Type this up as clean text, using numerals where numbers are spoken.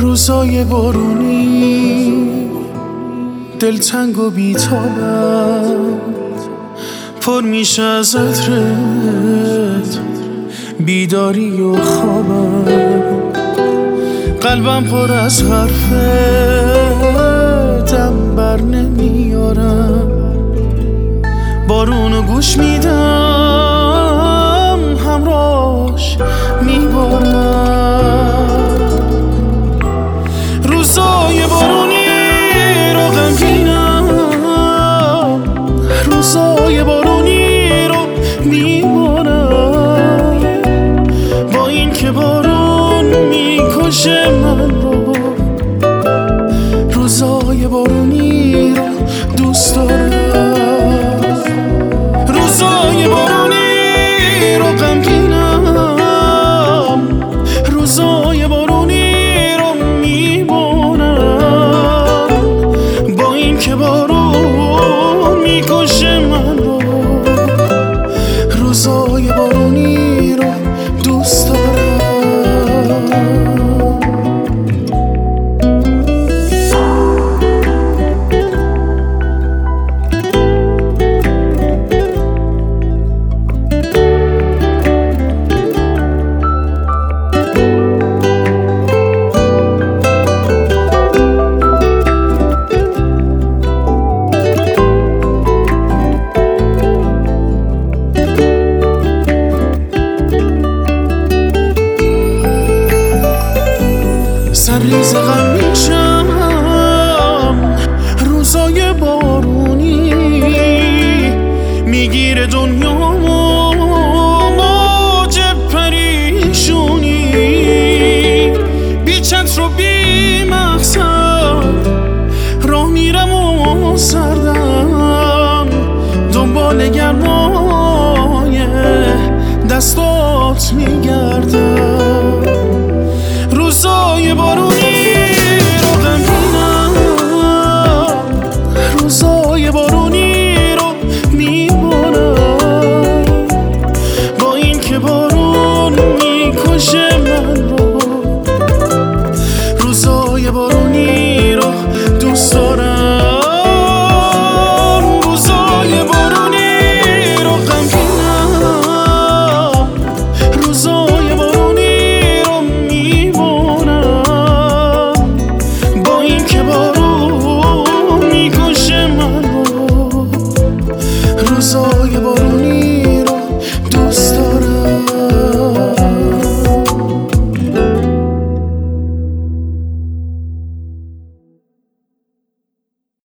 روزای بارونی دلتنگ و بی‌تابم، پر میشه از عطرت بیداری و خوابم. قلبم پر از حرفتم بر نمیارم. بارونو گوش میدم همراهش میبارم. روزای بارونی رو غمگینم، روزای بارونی رو میبارم. با این که بارون میکشه من رو، روزای بارونی رو دوست دارم. روزای بارونی رو غمگینم، روزای بارونی رو میبارم. با این که بارون میکشه من رو، روزای بارونی رو دوست دارم. سرریز غم میشم روزای بارونی، میگیره دنیامو موج پریشونی. بی چتر و بی مقصد راه میرم و سردم، دنبال گرمای دستات میگردم. روزای بارونی رو غمگینم، روزای بارونی رو میبارم. با این که بارون میکشه من رو، روزای بارونی رو دوست دارم. روزای بارونی رو غمگینم، روزای بارونی رو میبارم. با این که بارون میکشه من رو، روزای بارونی